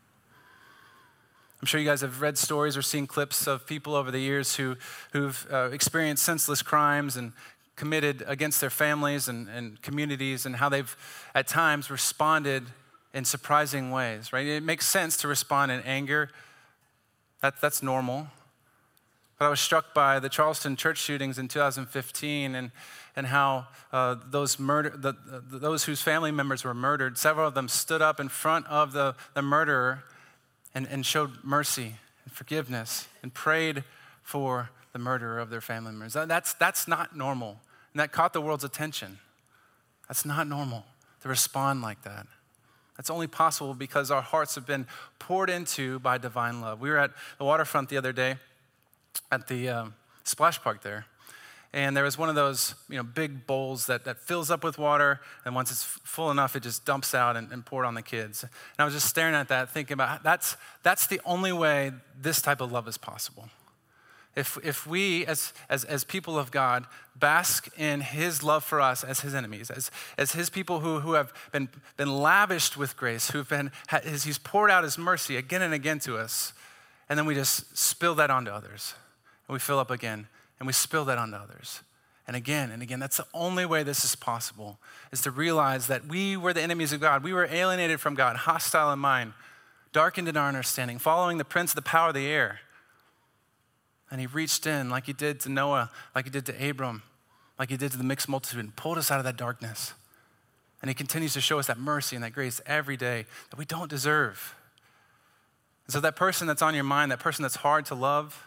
I'm sure you guys have read stories or seen clips of people over the years who've experienced senseless crimes and committed against their families and communities, and how they've at times responded in surprising ways, right? It makes sense to respond in anger. That's normal. But I was struck by the Charleston church shootings in 2015 and how those whose family members were murdered, several of them stood up in front of the murderer and showed mercy and forgiveness and prayed for the murderer of their family members. That's not normal. And that caught the world's attention. That's not normal to respond like that. That's only possible because our hearts have been poured into by divine love. We were at the waterfront the other day at the splash park there. And there was one of those big bowls that fills up with water, and once it's full enough, it just dumps out and pour it on the kids. And I was just staring at that, thinking about that's the only way this type of love is possible. If we, as people of God, bask in his love for us as his enemies, as his people who have been lavished with grace, he's poured out his mercy again and again to us, and then we just spill that onto others. And we fill up again, and we spill that onto others. And again, that's the only way this is possible, is to realize that we were the enemies of God. We were alienated from God, hostile in mind, darkened in our understanding, following the prince of the power of the air. And he reached in like he did to Noah, like he did to Abram, like he did to the mixed multitude, and pulled us out of that darkness And he continues to show us that mercy and that grace every day that we don't deserve. And so that person that's on your mind, that person that's hard to love,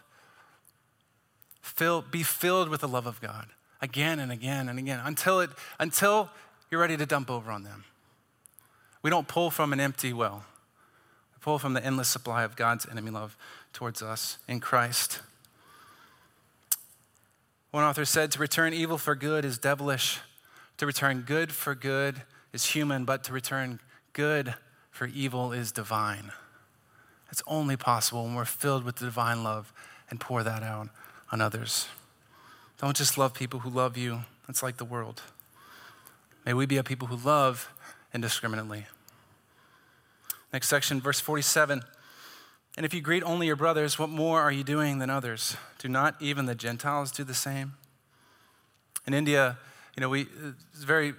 be filled with the love of God again and again and again until you're ready to dump over on them. We don't pull from an empty well. We pull from the endless supply of God's enemy love towards us in Christ. One author said, to return evil for good is devilish. To return good for good is human, but to return good for evil is divine. It's only possible when we're filled with the divine love and pour that out on others. Don't just love people who love you. That's like the world. May we be a people who love indiscriminately. Next section, verse 47. And if you greet only your brothers, what more are you doing than others? Do not even the Gentiles do the same? In India, it's a very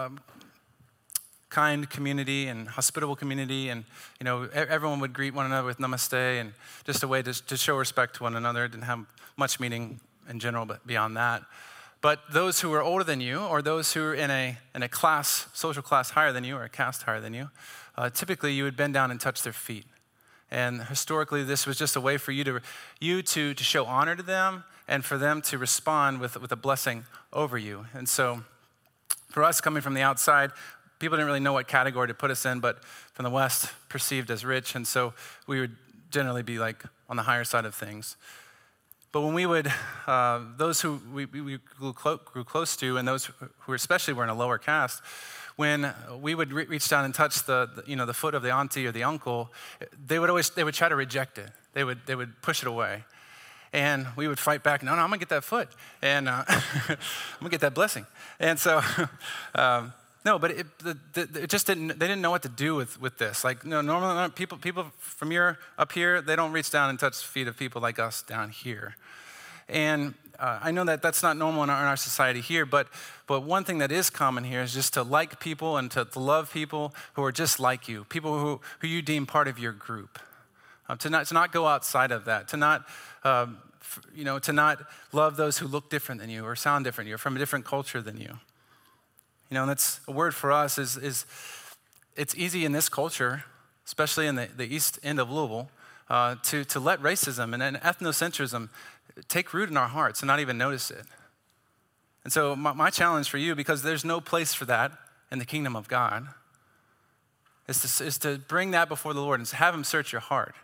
kind community and hospitable community, and everyone would greet one another with namaste, and just a way to show respect to one another. It didn't have much meaning in general, but beyond that. But those who were older than you, or those who were in a class, social class higher than you, or a caste higher than you, typically you would bend down and touch their feet. And historically, this was just a way for you to show honor to them and for them to respond with a blessing over you. And so for us coming from the outside, people didn't really know what category to put us in, but from the West, perceived as rich. And so we would generally be like on the higher side of things. But when we would, those who we grew close to and those who especially were in a lower caste, when we would reach down and touch the foot of the auntie or the uncle, they would try to reject it. They would push it away. And we would fight back, no, I'm gonna get that foot. And I'm gonna get that blessing. And so, no, but it just they didn't know what to do with this. Like, no, normally people from up here, they don't reach down and touch the feet of people like us down here. And I know that that's not normal in our society here, but one thing that is common here is just to like people and to love people who are just like you, people who you deem part of your group. To not go outside of that, to not love those who look different than you or sound different, you're from a different culture than you. And that's a word for us is it's easy in this culture, especially in the east end of Louisville, to let racism and ethnocentrism take root in our hearts and not even notice it. And so my challenge for you, because there's no place for that in the kingdom of God, is to bring that before the Lord and to have him search your heart.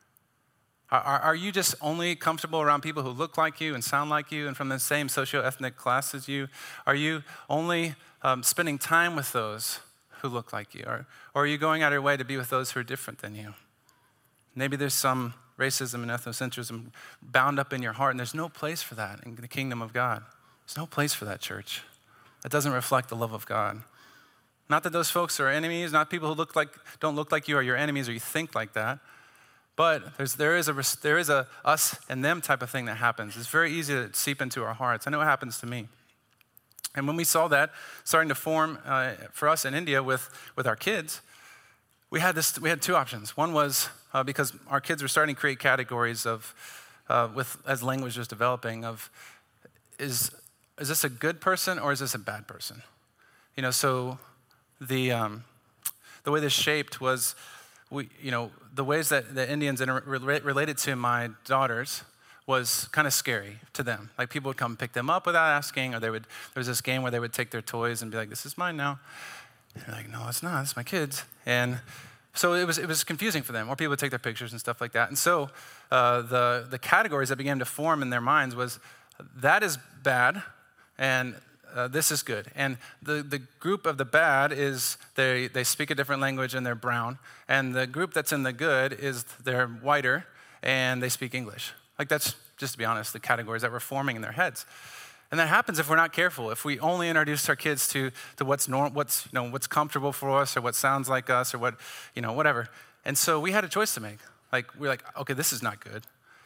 Are you just only comfortable around people who look like you and sound like you and from the same socioethnic class as you? Are you only spending time with those who look like you? Or are you going out of your way to be with those who are different than you? Maybe there's some racism and ethnocentrism bound up in your heart, and there's no place for that in the kingdom of God. There's no place for that, church. That doesn't reflect the love of God. Not that those folks are enemies, not people who don't look like you are your enemies or you think like that, but there is a us and them type of thing that happens. It's very easy to seep into our hearts. I know it happens to me. And when we saw that starting to form for us in India with our kids, we had two options. One was because our kids were starting to create categories of, as language was developing, of is this a good person or is this a bad person? So the way this shaped was, the ways that the Indians related to my daughters was kind of scary to them. Like people would come pick them up without asking, or there was this game where they would take their toys and be like, "This is mine now." And they're like, "No, it's not. It's my kids." And so it was confusing for them. Or people would take their pictures and stuff like that. And so the categories that began to form in their minds was that is bad, and this is good. And the group of the bad is they speak a different language and they're brown. And the group that's in the good is they're whiter and they speak English. Like that's, just to be honest, the categories that were forming in their heads. And that happens if we're not careful. If we only introduce our kids to what's comfortable for us or what sounds like us or what, whatever. And so we had a choice to make. We're like, okay, this is not good.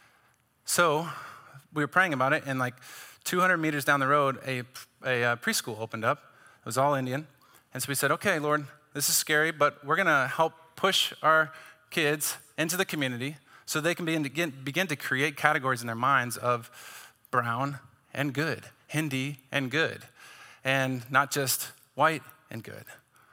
So we were praying about it, and 200 meters down the road, a preschool opened up. It was all Indian. And so we said, okay, Lord, this is scary, but we're going to help push our kids into the community so they can begin to create categories in their minds of brown and good, Hindi and good, and not just white and good,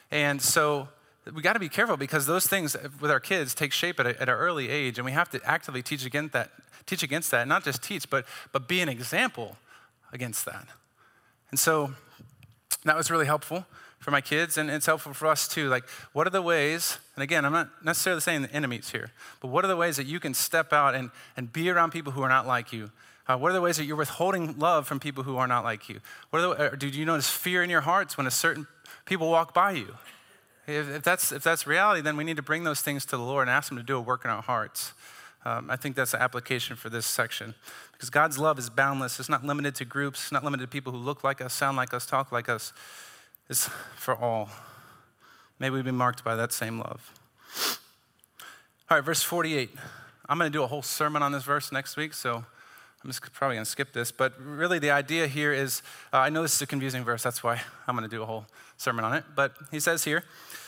And so we got to be careful because those things with our kids take shape at an early age, and we have to actively teach against that, not just teach, but be an example against that. And so that was really helpful for my kids, and it's helpful for us too. Like, what are the ways, and again, I'm not necessarily saying the enemies here, but what are the ways that you can step out and be around people who are not like you? What are the ways that you're withholding love from people who are not like you? Do you notice fear in your hearts when a certain people walk by you? If that's reality, then we need to bring those things to the Lord and ask him to do a work in our hearts. I think that's the application for this section. Because God's love is boundless. It's not limited to groups. It's not limited to people who look like us, sound like us, talk like us. It's for all. May we be marked by that same love. All right, verse 48. I'm going to do a whole sermon on this verse next week, so I'm just probably going to skip this. But really the idea here is, I know this is a confusing verse. That's why I'm going to do a whole sermon on it. But he says here,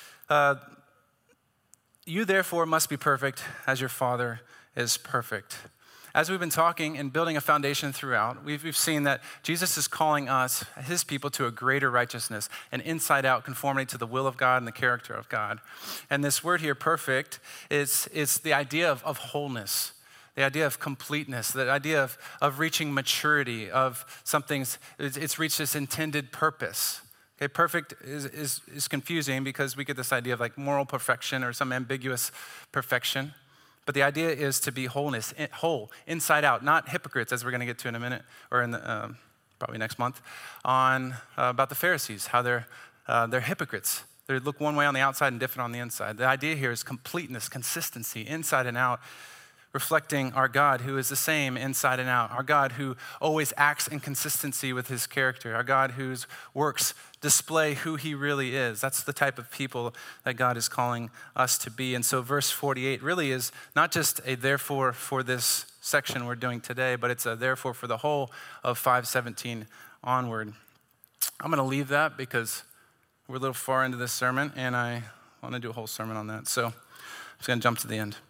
you therefore must be perfect as your Father is perfect. As we've been talking and building a foundation throughout, we've seen that Jesus is calling us, his people, to a greater righteousness, an inside-out conformity to the will of God and the character of God. And this word here, perfect, is the idea of wholeness, the idea of completeness, the idea of reaching maturity, of something's, it's reached its intended purpose. Okay, perfect is confusing because we get this idea of like moral perfection or some ambiguous perfection. But the idea is to be whole, inside out, not hypocrites, as we're going to get to in a minute, or in the, probably next month, on about the Pharisees, how they're hypocrites. They look one way on the outside and different on the inside. The idea here is completeness, consistency, inside and out, reflecting our God who is the same inside and out, our God who always acts in consistency with his character, our God whose works display who he really is. That's the type of people that God is calling us to be. And so verse 48 really is not just a therefore for this section we're doing today, but it's a therefore for the whole of 5:17 onward. I'm going to leave that because we're a little far into this sermon, and I want to do a whole sermon on that. So I'm just going to jump to the end.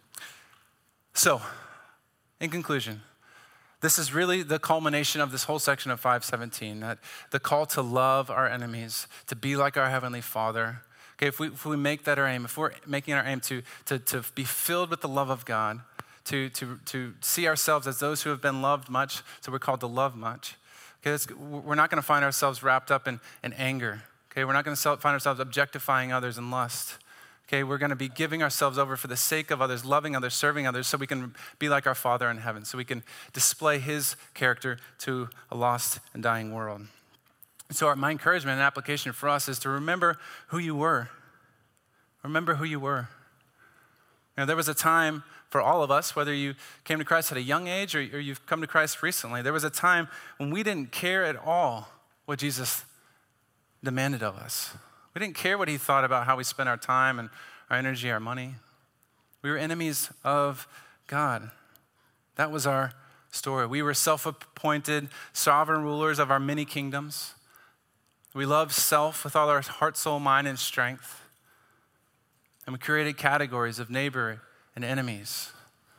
So, in conclusion, this is really the culmination of this whole section of 5:17, that the call to love our enemies, to be like our Heavenly Father. Okay, if we make that our aim, if we're making our aim to be filled with the love of God, to see ourselves as those who have been loved much, so we're called to love much. Okay, we're not going to find ourselves wrapped up in anger. Okay, we're not going to find ourselves objectifying others in lust. Okay, we're going to be giving ourselves over for the sake of others, loving others, serving others, so we can be like our Father in heaven, so we can display his character to a lost and dying world. And so my encouragement and application for us is to remember who you were. Remember who you were. You know, there was a time for all of us, whether you came to Christ at a young age or you've come to Christ recently, there was a time when we didn't care at all what Jesus demanded of us. We didn't care what he thought about how we spent our time and our energy, our money. We were enemies of God. That was our story. We were self-appointed sovereign rulers of our many kingdoms. We loved self with all our heart, soul, mind, and strength. And we created categories of neighbor and enemies.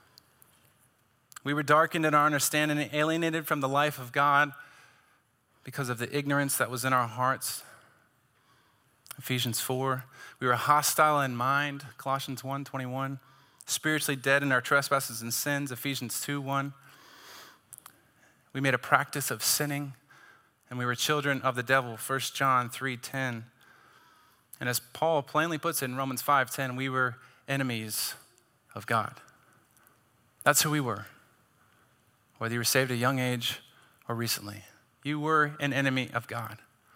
We were darkened in our understanding and alienated from the life of God because of the ignorance that was in our hearts. Ephesians 4, we were hostile in mind, Colossians 1:21, spiritually dead in our trespasses and sins, Ephesians 2:1. We made a practice of sinning, and we were children of the devil, 1 John 3:10. And as Paul plainly puts it in Romans 5:10, we were enemies of God. That's who we were, whether you were saved at a young age or recently. You were an enemy of God.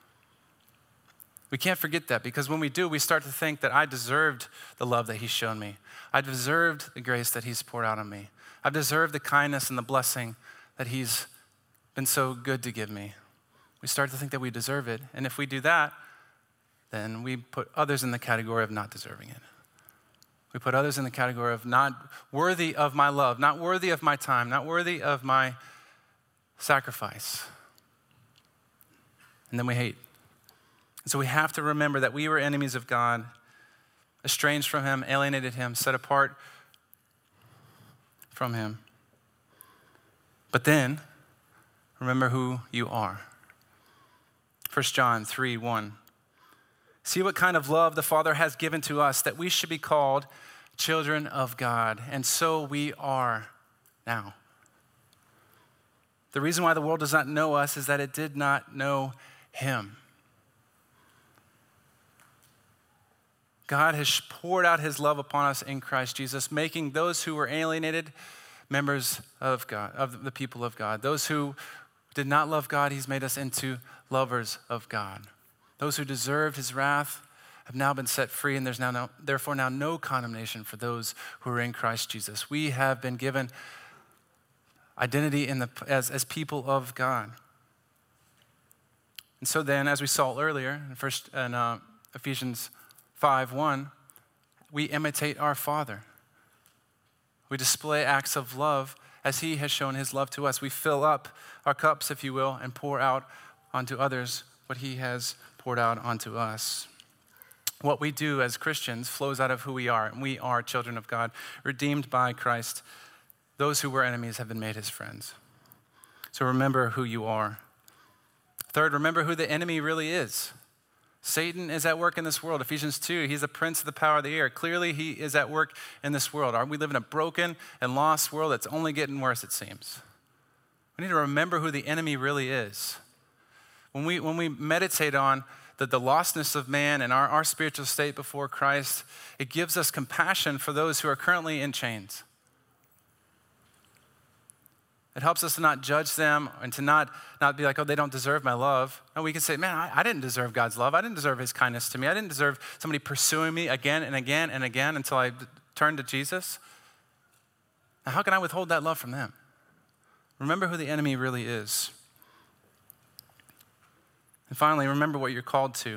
We can't forget that, because when we do, we start to think that I deserved the love that he's shown me. I deserved the grace that he's poured out on me. I've deserved the kindness and the blessing that he's been so good to give me. We start to think that we deserve it. And if we do that, then we put others in the category of not deserving it. We put others in the category of not worthy of my love, not worthy of my time, not worthy of my sacrifice. And then we hate. And so we have to remember that we were enemies of God, estranged from him, alienated him, set apart from him. But then, remember who you are. 1 John 3:1. See what kind of love the Father has given to us, that we should be called children of God. And so we are now. The reason why the world does not know us is that it did not know him. God has poured out his love upon us in Christ Jesus, making those who were alienated members of God, of the people of God. Those who did not love God, he's made us into lovers of God. Those who deserved his wrath have now been set free, and there's therefore now no condemnation for those who are in Christ Jesus. We have been given identity as people of God. And so then, as we saw earlier in Ephesians 5:1, we imitate our Father. We display acts of love as he has shown his love to us. We fill up our cups, if you will, and pour out onto others what he has poured out onto us. What we do as Christians flows out of who we are, and we are children of God, redeemed by Christ. Those who were enemies have been made his friends. So remember who you are. Third, remember who the enemy really is. Satan is at work in this world. Ephesians 2, he's the prince of the power of the air. Clearly, he is at work in this world. We live in a broken and lost world that's only getting worse, it seems. We need to remember who the enemy really is. When we meditate on the lostness of man and our spiritual state before Christ, it gives us compassion for those who are currently in chains. It helps us to not judge them and to not be like, oh, they don't deserve my love. And we can say, man, I didn't deserve God's love. I didn't deserve his kindness to me. I didn't deserve somebody pursuing me again and again and again until I turned to Jesus. Now, how can I withhold that love from them? Remember who the enemy really is. And finally, remember what you're called to.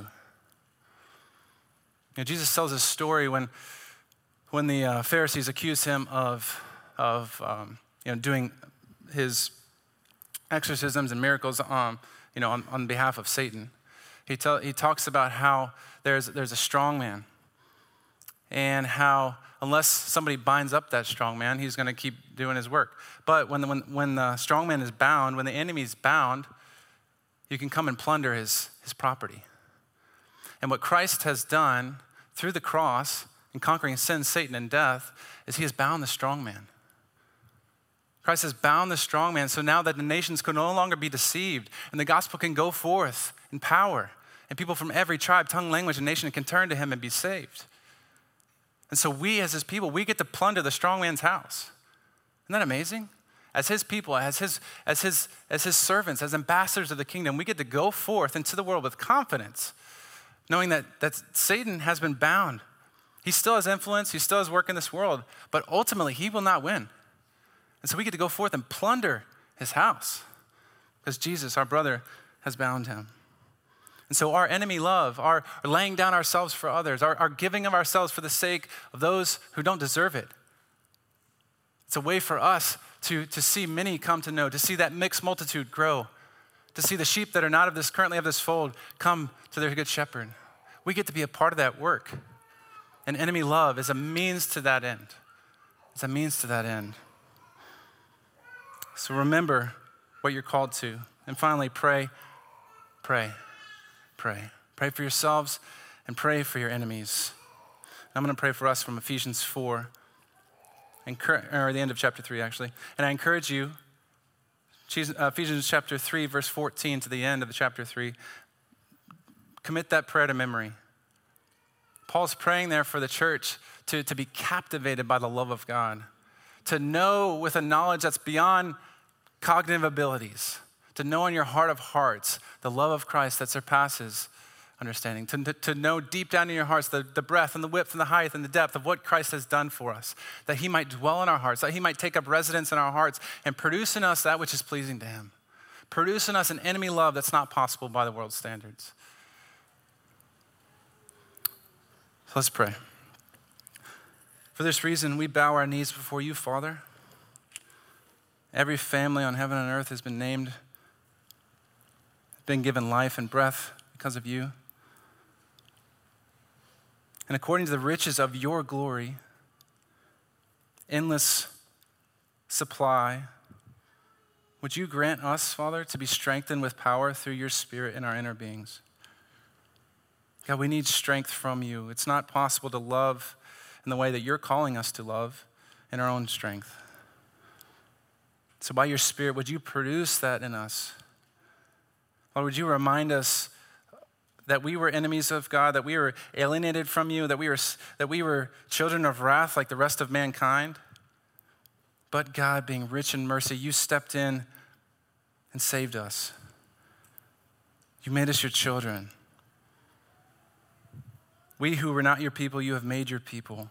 Jesus tells a story when the Pharisees accuse him of doing his exorcisms and miracles on behalf of Satan. He talks about how there's a strong man, and how unless somebody binds up that strong man, he's going to keep doing his work. But when the strong man is bound, when the enemy's bound, you can come and plunder his property. And what Christ has done through the cross in conquering sin, Satan, and death is he has bound the strong man. Christ has bound the strong man, so now that the nations can no longer be deceived, and the gospel can go forth in power, and people from every tribe, tongue, language, and nation can turn to him and be saved. And so we as his people, we get to plunder the strong man's house. Isn't that amazing? As his people, as his servants, as ambassadors of the kingdom, we get to go forth into the world with confidence, knowing that Satan has been bound. He still has influence, he still has work in this world, but ultimately he will not win. And so we get to go forth and plunder his house because Jesus, our brother, has bound him. And so our enemy love, our laying down ourselves for others, our giving of ourselves for the sake of those who don't deserve it, it's a way for us to see many come to know, to see that mixed multitude grow, to see the sheep that are not currently of this fold come to their good shepherd. We get to be a part of that work. And enemy love is a means to that end. It's a means to that end. So remember what you're called to. And finally, pray. Pray for yourselves and pray for your enemies. I'm going to pray for us from Ephesians 4, or the end of chapter 3, actually. And I encourage you, Ephesians chapter 3, verse 14 to the end of the chapter 3, commit that prayer to memory. Paul's praying there for the church to be captivated by the love of God, to know with a knowledge that's beyond cognitive abilities, to know in your heart of hearts the love of Christ that surpasses understanding, to know deep down in your hearts the breadth and the width and the height and the depth of what Christ has done for us, that he might dwell in our hearts, that he might take up residence in our hearts and produce in us that which is pleasing to him. Produce in us an enemy love that's not possible by the world's standards. So let's pray. For this reason, we bow our knees before you, Father. Every family on heaven and earth has been named, been given life and breath because of you. And according to the riches of your glory, endless supply, would you grant us, Father, to be strengthened with power through your Spirit in our inner beings? God, we need strength from you. It's not possible to love in the way that you're calling us to love in our own strength. So by your Spirit, would you produce that in us? Lord, would you remind us that we were enemies of God, that we were alienated from you, that we were children of wrath like the rest of mankind? But God, being rich in mercy, you stepped in and saved us. You made us your children. We who were not your people, you have made your people.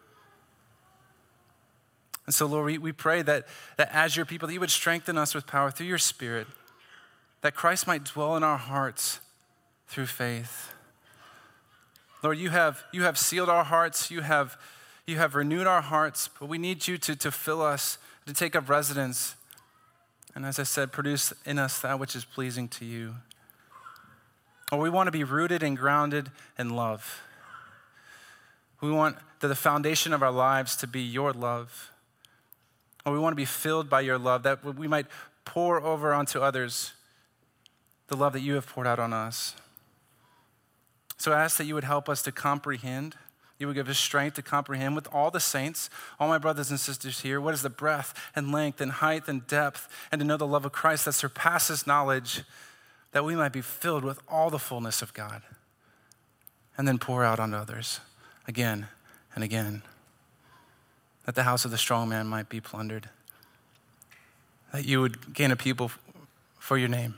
And so, Lord, we pray that as your people, that you would strengthen us with power through your Spirit, that Christ might dwell in our hearts through faith. Lord, you have sealed our hearts. You have renewed our hearts, but we need you to fill us, to take up residence. And as I said, produce in us that which is pleasing to you. Or we want to be rooted and grounded in love. We want the foundation of our lives to be your love. Or we want to be filled by your love, that we might pour over onto others the love that you have poured out on us. So I ask that you would help us to comprehend. You would give us strength to comprehend with all the saints, all my brothers and sisters here, what is the breadth and length and height and depth, and to know the love of Christ that surpasses knowledge, that we might be filled with all the fullness of God, and then pour out on others again and again, that the house of the strong man might be plundered, that you would gain a people for your name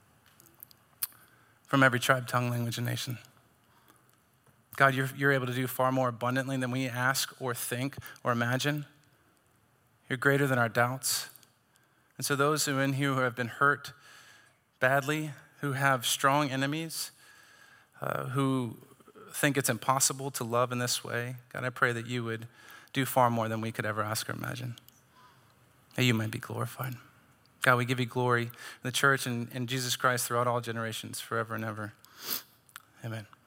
from every tribe, tongue, language, and nation. God, you're able to do far more abundantly than we ask or think or imagine. You're greater than our doubts. And so those who are in here who have been hurt badly, who have strong enemies, who think it's impossible to love in this way, God, I pray that you would do far more than we could ever ask or imagine, that you might be glorified. God, we give you glory in the church and in Jesus Christ throughout all generations, forever and ever. Amen.